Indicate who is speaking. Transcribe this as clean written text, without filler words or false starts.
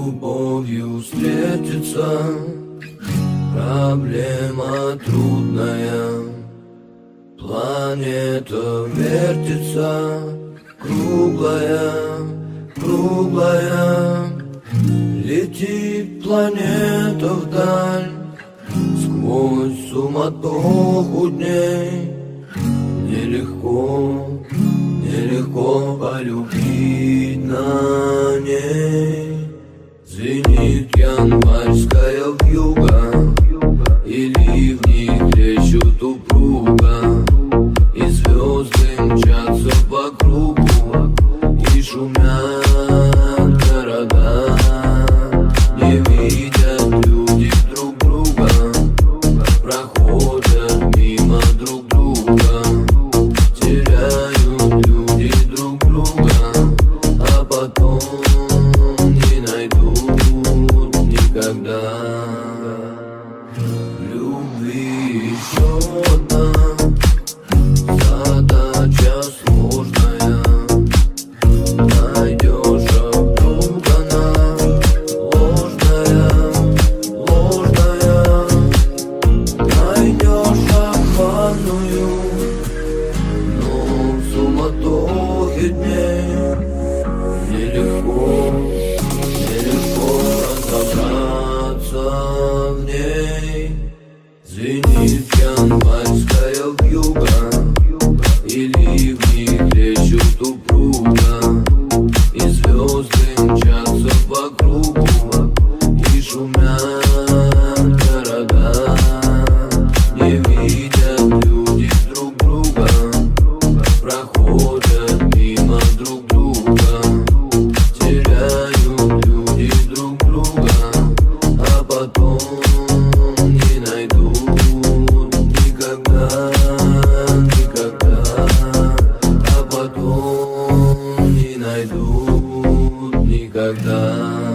Speaker 1: любовью встретиться. Проблема трудная, планета вертится, круглая, круглая. Летит планета вдаль, сквозь суматоху дней. Нелегко, нелегко полюбить на ней. Звенит январская вьюга, и ливни трещут упруго, и звезды мчатся по кругу, и шумят города. Не видят люди друг друга, проходят мимо друг друга. Теряют люди друг друга, а потом не найдут никогда. Любви еще одна задача сложная. Найдешь, а вдруг она ложная, ложная. Найдешь обманную, но в суматохе дней нелегко, нелегко разобраться в ней. Звенит январская вьюга, и ливни трещут упруго, и звезды мчатся по кругу, и шумят города. Не видят люди друг друга, проходят мимо друг друга. Теряют люди друг друга, а потом не найдут никогда, никогда. А потом не найдут никогда.